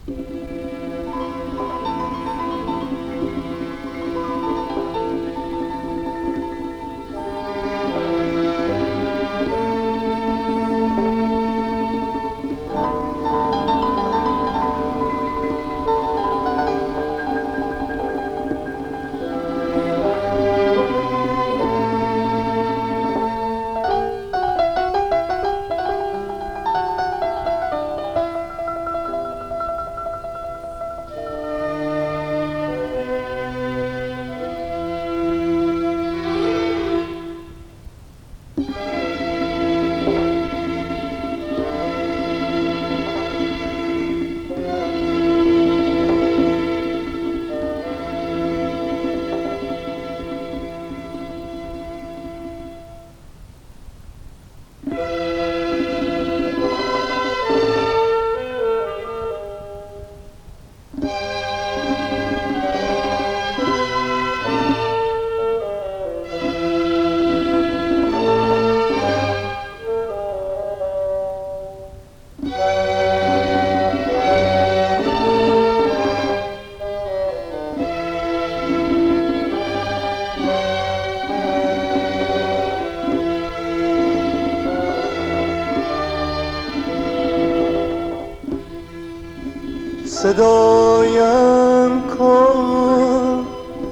صدایم کن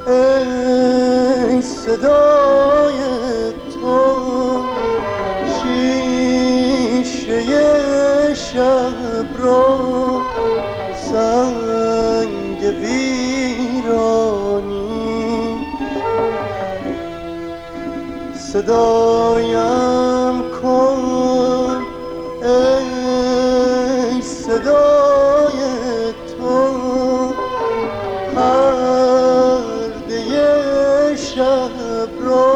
ای صدای تو، شیشه شب را سنگ ویرانی. صدایم کن ای صدای تو، پرده شب را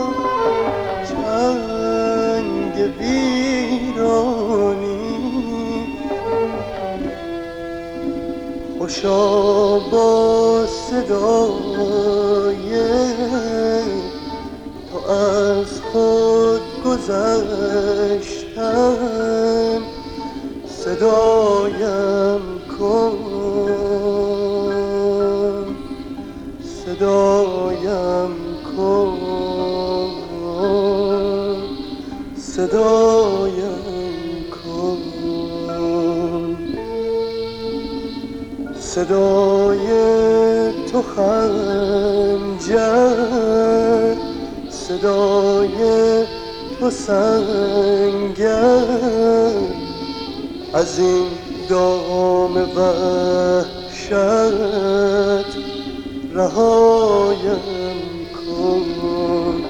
چنگ ویرانی. خوشا با صدای تو از خود گذشتن. صدایم کن صدایم کن صدایم کن. صدای تو خنجر، صدای تو سنگر، از این دام وحشت رهایم کن.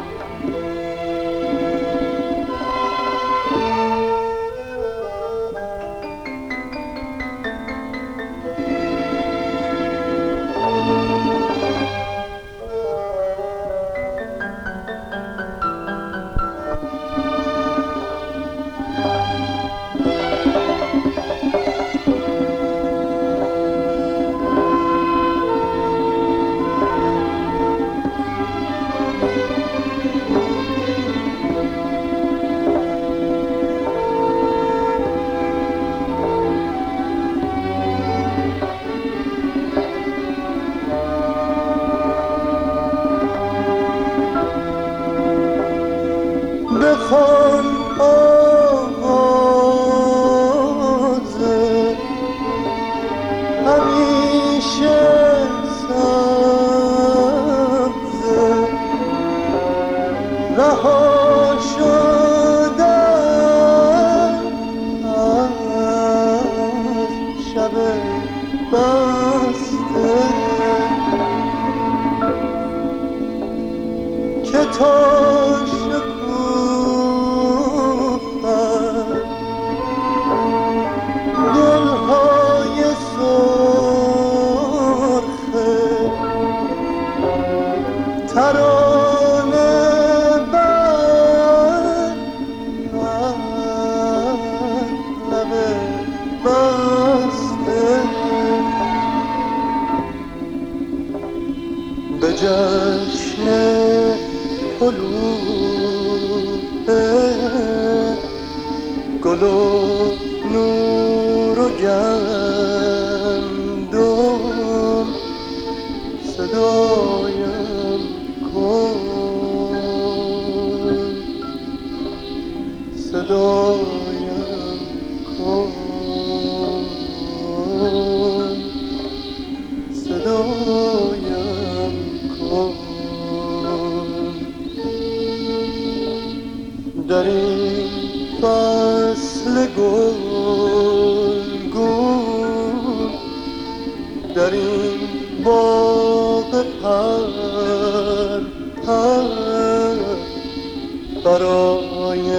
بخوان آواز همیشه سبز، رها شدن از شب بسته که تا دلهای سرخ ترانه بر لب بسته، به جشن طلوع گل و نور و گل گندم صدایم کن، صدایم کن، صدایم کن. در این فصل گلگون، در این باغ پر برای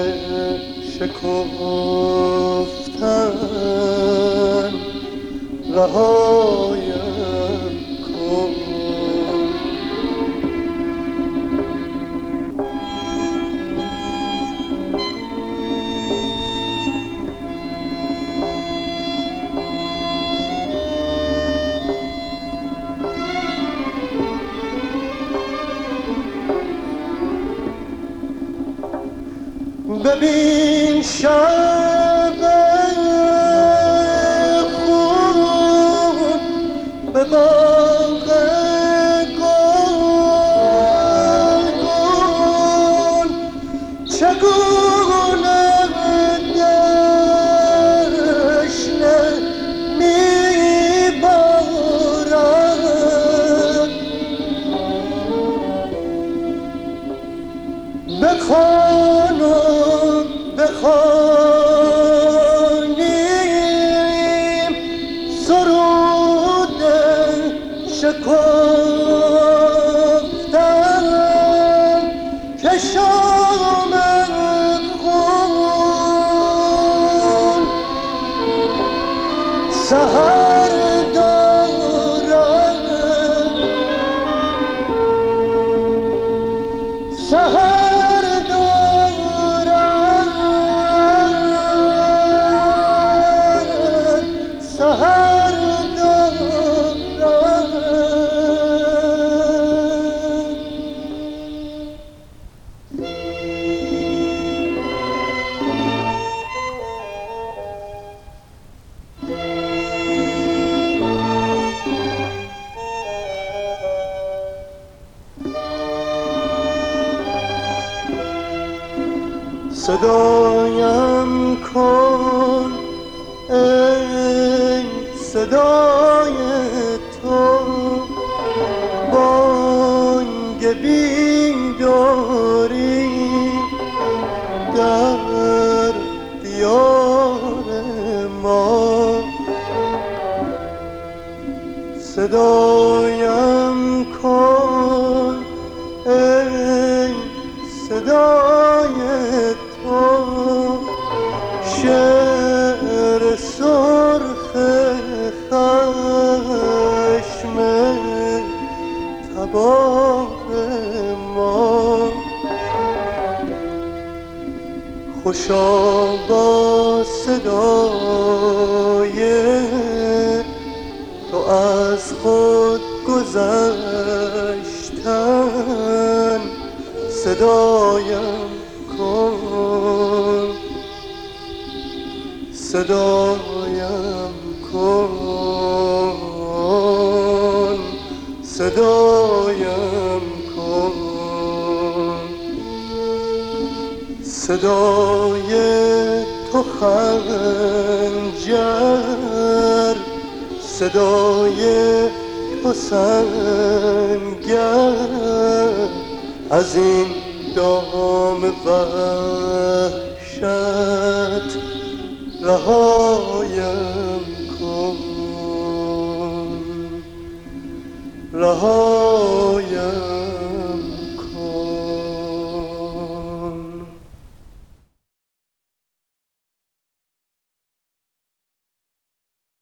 شکفتن رهایم کن. ببین شب خون به باغ گلگون چگونه دشنه میبارد. بخوان و بخوانیم سرود شکفتن که شام خون سحر دارد، سحر دارد، سحر دارد. صدایم کن ای صدای تو، بانگ بیداری در دیار ما. صدایم کن ای صدای تو، شعر سرخ خشم تباه ما. خوشا با صدای تو از خود گذشتن صدایم کن، صدایم کن، صدایم کن. صدای تو خنجر، صدای تو سنگر از این دام وحشت رهایم